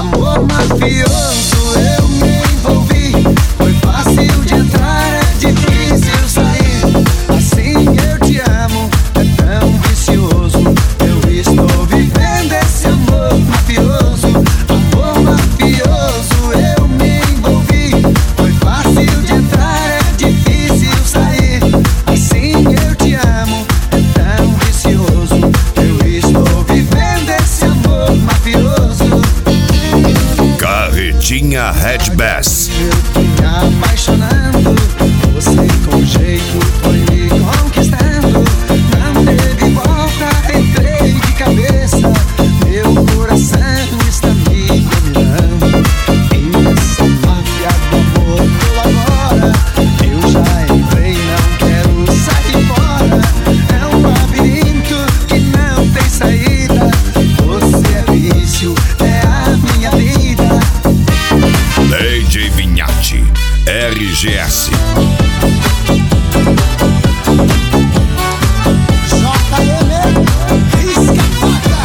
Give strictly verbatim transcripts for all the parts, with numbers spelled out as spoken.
Amor mafioso, eu me envolvi. Foi fácil de entrar, é difícil sair. Assim eu te amo, é tão vicioso. Eu estou vivendo esse amor mafioso. Amor mafioso, eu me envolvi. Foi fácil de entrar, é difícil sair. Assim eu te amo, é tão vicioso. Eu estou vivendo esse amor mafioso. Carretinha Red Bass. Eu fui apaixonando, você com jeito foi me conquistando. Não teve volta, entrei de cabeça. Meu coração está me dominando. E nessa máfia do amor eu agora, eu já entrei, não quero sair fora. É um labirinto que não tem saída. Você é vício, é a minha vida. D J Vinhati, R G S. J M, risca a faca.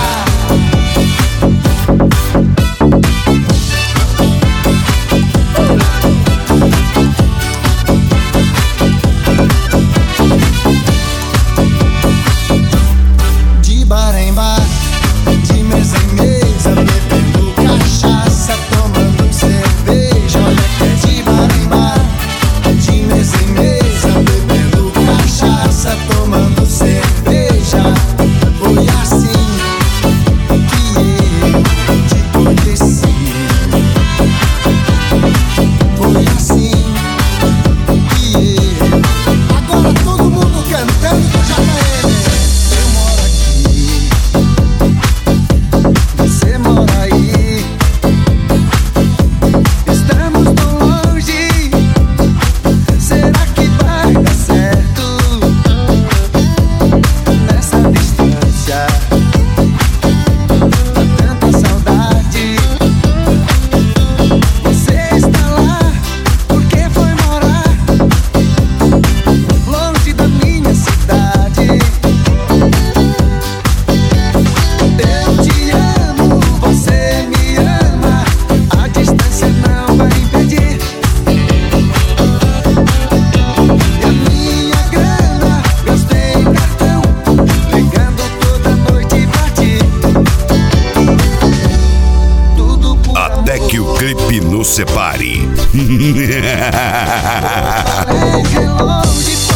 De bar em bar, de mesa em mesa, bebendo cachaça, tomando cerveja. Olha que é de bar em bar, de mesa em mesa, bebendo cachaça, tomando cerveja. Foi assim que eu te conheci. Foi assim que eu. Agora todo mundo cantando com J M. Eu moro aqui, você mora aí. Estamos tão longe, será que vai dar certo? Nessa distância, há tanta saudade. Você está lá, porque foi morar longe da minha cidade. Eu te amo, você me ama, a distância não vai impedir. E a minha grana gastei em cartão, ligando toda noite pra ti. Tudo por Até que o clipe nos separe. amor, é relógio.